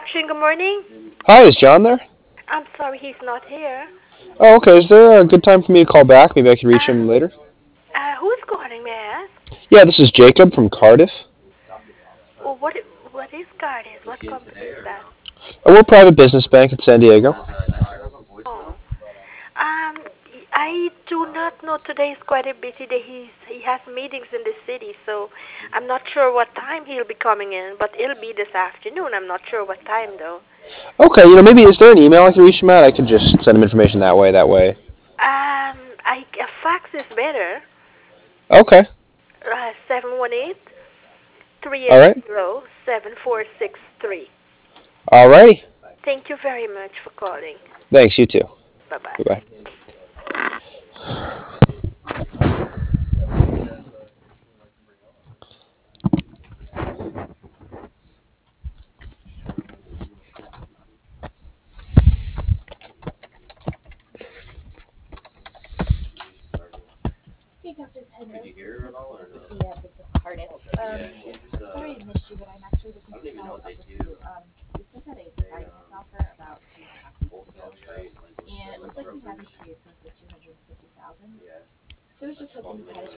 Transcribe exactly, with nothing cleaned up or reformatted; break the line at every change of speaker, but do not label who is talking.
reception. Good morning.
Hi, is John there?
I'm sorry he's not here.
Oh, okay. Is there a good time for me to call back? Maybe I can reach him
Um,
later.
uh, who's calling, may I ask?
Yeah, this is Jacob from Cardiff.
Well, what what is Guardians? What company is that?
Uh, we're a private business bank in San Diego.
Oh, um, I do not know. Today is quite a busy day. He's he has meetings in the city, so I'm not sure what time he'll be coming in. But it'll be this afternoon. I'm not sure what time though.
Okay, you know, maybe is there an email I can reach him at? I could just send him information that way. That way.
Um, I a fax is better.
Okay.
Uh, seven one eight three
All
eight
right.
zero seven four six three.
All righty.
Thank you very much for calling.
Thanks. You too.
Bye bye.
Bye bye.
Hey, doctor Ted Rose. This is with the uh, Business Cardiff. Um, sorry I missed you, but I'm actually looking to follow up with you. Um, we sent out a finance offer about two and a half weeks ago, and it looks like we haven't paid since the two hundred and fifty thousand. So I was just hoping to kind of